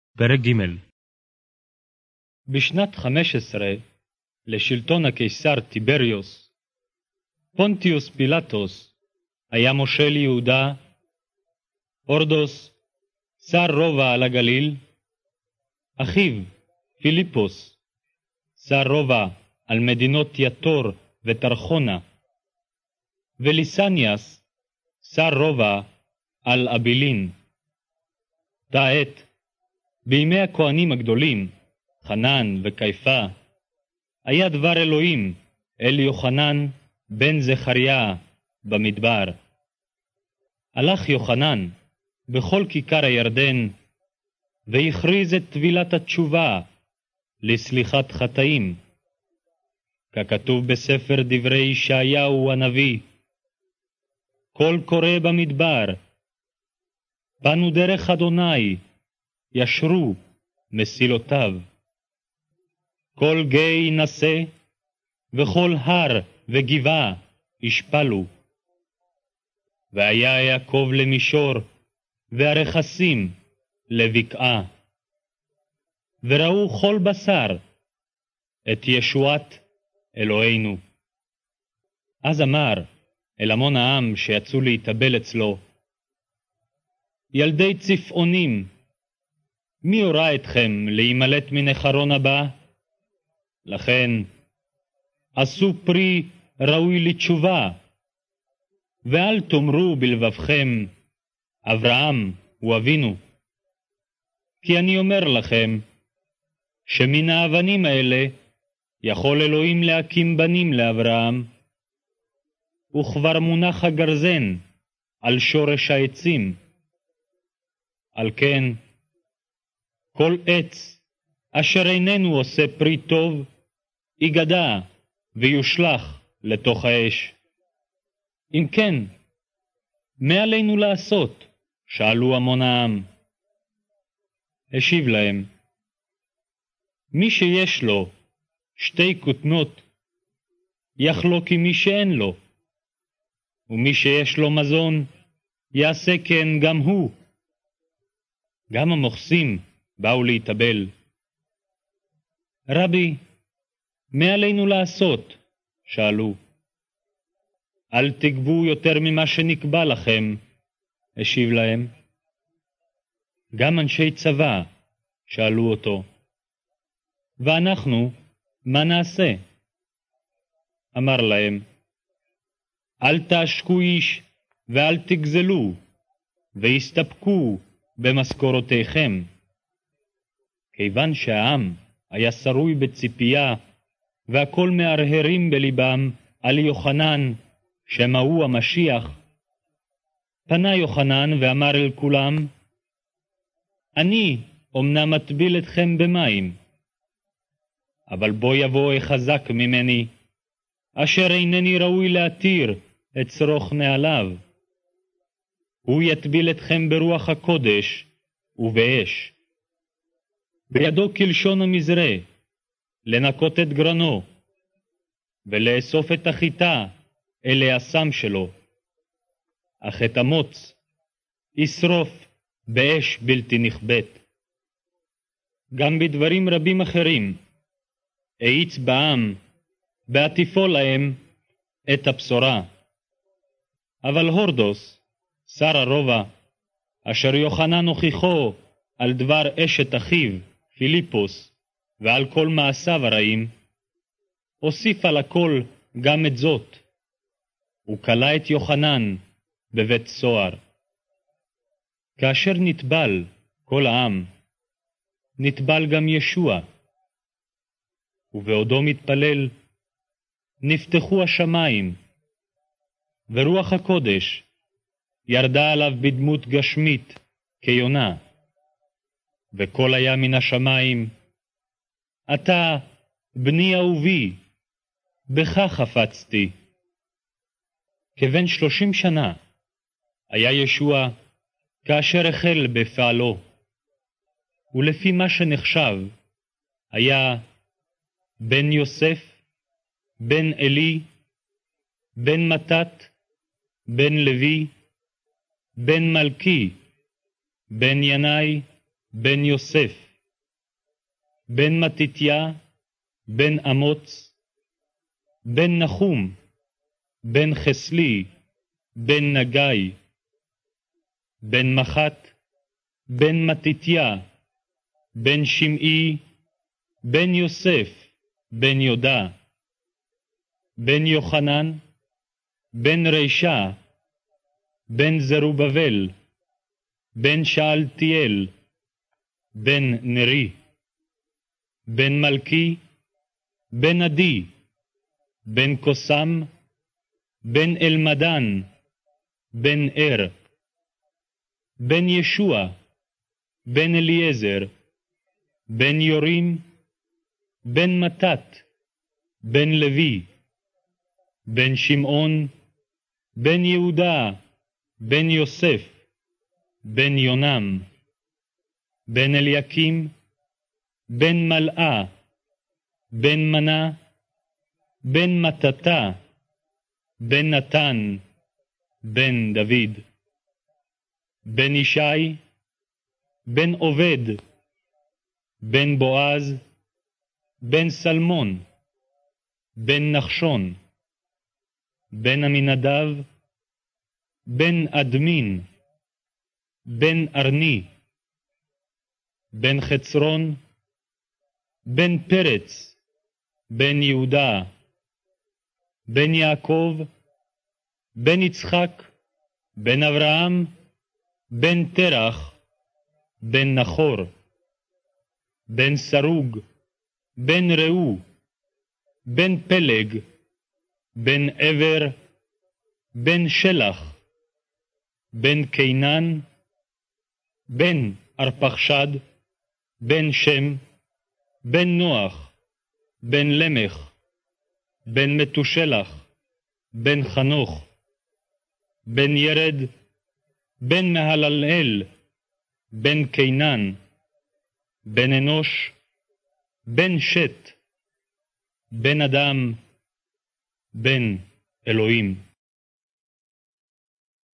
פרק ג'. בשנת 15 לשלטון הקיסר טיבריוס, פונטיוס פילטוס היה מושל יהודה, הורדוס, שר רובע על הגליל, אחיו פיליפוס, שר רובע על מדינות יתור וטרחונה, וליסניאס, שר רובע על אבילין. תעת, בימי הכהנים הגדולים, חנן וקייפה, היה דבר אלוהים אל יוחנן בן זכריה במדבר. הלך יוחנן בכל כיכר הירדן, והכריז את טבילת התשובה לסליחת חטאים, ככתוב בספר דברי ישעיהו הנביא, קול קורא במדבר, פנו דרך אדוני, ישרו מסילותיו. כל גיא ינשא, וכל הר וגבעה ישפלו. והיה יעקב למישור, והרכסים לבקעה. וראו כל בשר את ישועת אלוהינו. אז אמר אל המון העם שיצאו להתאבל אצלו, ילדי צפעונים, מי הורה אתכם להימלט מנחרון הבא? לכן עשו פרי ראוי לתשובה, ואל תאמרו בלבבכם, אברהם הוא אבינו. כי אני אומר לכם, שמן האבנים האלה יכול אלוהים להקים בנים לאברהם, וכבר מונח הגרזן על שורש העצים. על כן, כל עץ אשר איננו עושה פרי טוב, יגדע ויושלך לתוך האש. אם כן, מה עלינו לעשות? שאלו המון העם. השיב להם, מי שיש לו 2 כותנות, יחלוק עם מי שאין לו, ומי שיש לו מזון, יעשה כן גם הוא. גם המוכסים באו להתאבל. רבי, מה עלינו לעשות? שאלו. אל תגבו יותר ממה שנקבע לכם, השיב להם. גם אנשי צבא שאלו אותו, ואנחנו, מה נעשה? אמר להם, אל תעשקו איש ואל תגזלו, והסתפקו במשכורותיכם. כיוון שהעם היה שרוי בציפייה, והכל מהרהרים בליבם על יוחנן, שמה הוא המשיח, פנה יוחנן ואמר אל כולם, אני אמנם מטביל אתכם במים, אבל בו יבוא חזק ממני, אשר אינני ראוי להתיר את צרוך נעליו. הוא יטביל אתכם ברוח הקודש ובאש. בידו כלשון המזרה, לנקות את גרנו, ולאסוף את החיטה אלי הסם שלו. אך את המוץ ישרוף באש בלתי נכבדת. גם בדברים רבים אחרים האיץ בעם בעטיפו להם את הבשורה. אבל הורדוס, שר הרובע, אשר יוחנן הוכיחו על דבר אשת אחיו פיליפוס ועל כל מעשיו הרעים, הוסיף על הכל גם את זאת. הוא כלא את יוחנן בבית סוהר. כאשר נטבל כל העם, נטבל גם ישוע. ובעודו מתפלל, נפתחו השמיים, ורוח הקודש ירדה עליו בדמות גשמית כיונה, וכל היה מן השמיים, אתה בני אהובי, בך חפצתי. כבן 30 שנה היה ישוע כאשר החל בפעלו, ולפי מה שנחשב היה בן יוסף, בן אלי, בן מתת, בן לוי, בן מלכי, בן ינאי, בן יוסף, בן מתתיה, בן אמוץ, בן נחום, בן חסלי, בן נגי, בן מחת, בן מתתיה, בן שמעי, בן יוסף, בן יהודה, בן יוחנן, בן רישה, בן זרובבל, בן שאלתיאל, בן נרי, בן מלכי, בן עדי, בן קוסם, בן אלמדן, בן ער, בן ישוע, בן אליעזר, בן יורים, בן מתת, בן לוי, בן שמעון, בן יהודה, בן יוסף, בן יונם, בן אליקים, בן מלאה, בן מנה, בן מתתה, בן נתן, בן דוד, בן ישי, בן עובד, בן בועז, בן סלמון, בן נחשון, בן אמינדב, בן אדמין, בן ארני, בן חצרון, בן פרץ, בן יהודה, בן יעקב, בן יצחק, בן אברהם, בן תרח, בן נחור, בן סרוג, בן ראו, בן פלג, בן עבר, בן שלח, בן קינן, בן ארפחשד, בן שם, בן נוח, בן למך, בן מתושלח, בן חנוך, בן ירד, בן מהללאל, בן קינן, בן אנוש, בן שת, בן אדם, בן אלוהים.